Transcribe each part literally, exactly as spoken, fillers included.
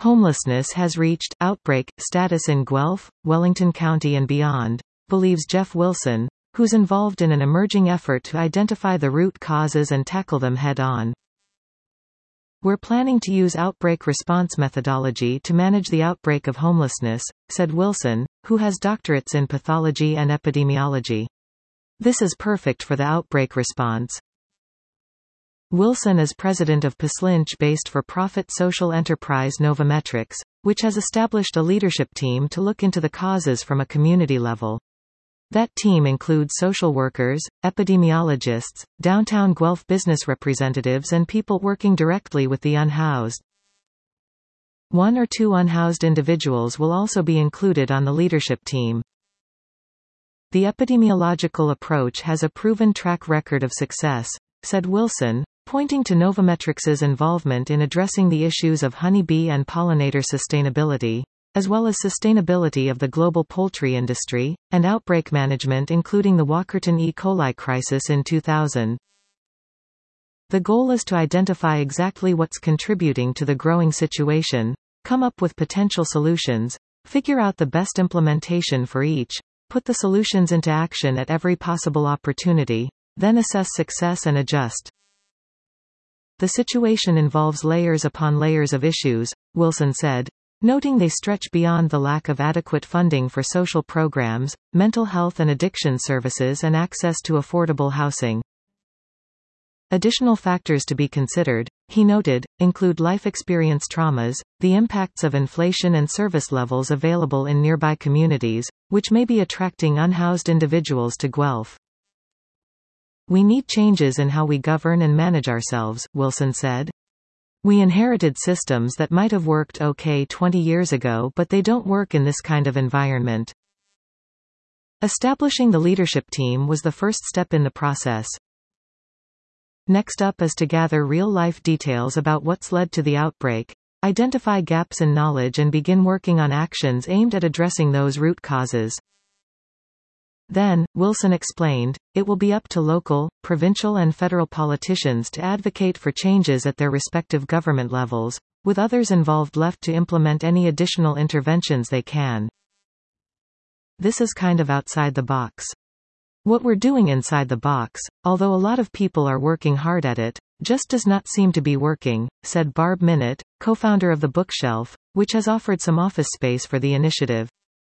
Homelessness has reached outbreak status in Guelph, Wellington County and beyond, believes Jeff Wilson, who's involved in an emerging effort to identify the root causes and tackle them head-on. We're planning to use outbreak response methodology to manage the outbreak of homelessness, said Wilson, who has doctorates in pathology and epidemiology. This is perfect for the outbreak response. Wilson is president of Paslynch-based for-profit social enterprise Novametrics, which has established a leadership team to look into the causes from a community level. That team includes social workers, epidemiologists, downtown Guelph business representatives and people working directly with the unhoused. One or two unhoused individuals will also be included on the leadership team. The epidemiological approach has a proven track record of success, said Wilson, pointing to Novametrics's involvement in addressing the issues of honeybee and pollinator sustainability, as well as sustainability of the global poultry industry, and outbreak management including the Walkerton E. coli crisis in two thousand. The goal is to identify exactly what's contributing to the growing situation, come up with potential solutions, figure out the best implementation for each, put the solutions into action at every possible opportunity, then assess success and adjust. The situation involves layers upon layers of issues, Wilson said, noting they stretch beyond the lack of adequate funding for social programs, mental health and addiction services and access to affordable housing. Additional factors to be considered, he noted, include life experience traumas, the impacts of inflation and service levels available in nearby communities, which may be attracting unhoused individuals to Guelph. We need changes in how we govern and manage ourselves, Wilson said. We inherited systems that might have worked okay twenty years ago, but they don't work in this kind of environment. Establishing the leadership team was the first step in the process. Next up is to gather real-life details about what's led to the outbreak, identify gaps in knowledge and begin working on actions aimed at addressing those root causes. Then, Wilson explained, it will be up to local, provincial and federal politicians to advocate for changes at their respective government levels, with others involved left to implement any additional interventions they can. This is kind of outside the box. What we're doing inside the box, although a lot of people are working hard at it, just does not seem to be working, said Barb Minute, co-founder of The Bookshelf, which has offered some office space for the initiative.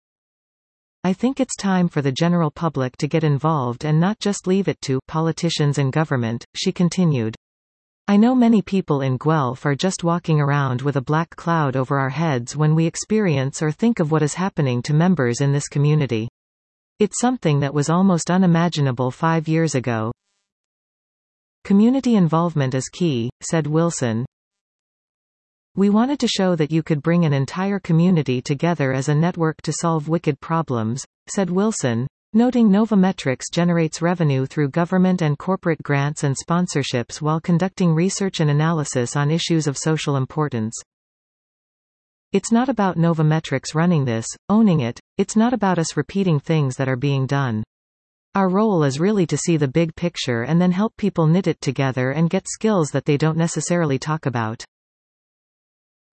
I think it's time for the general public to get involved and not just leave it to politicians and government, she continued. I know many people in Guelph are just walking around with a black cloud over our heads when we experience or think of what is happening to members in this community. It's something that was almost unimaginable five years ago. Community involvement is key, said Wilson. We wanted to show that you could bring an entire community together as a network to solve wicked problems, said Wilson, noting Novametrics generates revenue through government and corporate grants and sponsorships while conducting research and analysis on issues of social importance. It's not about Novametrics running this, owning it, it's not about us repeating things that are being done. Our role is really to see the big picture and then help people knit it together and get skills that they don't necessarily talk about.